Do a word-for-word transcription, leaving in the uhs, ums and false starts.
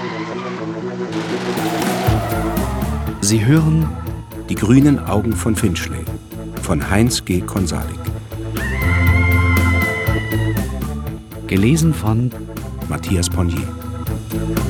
Sie hören Die grünen Augen von Finchley von Heinz G. Konsalig. Gelesen von Matthias Ponnier.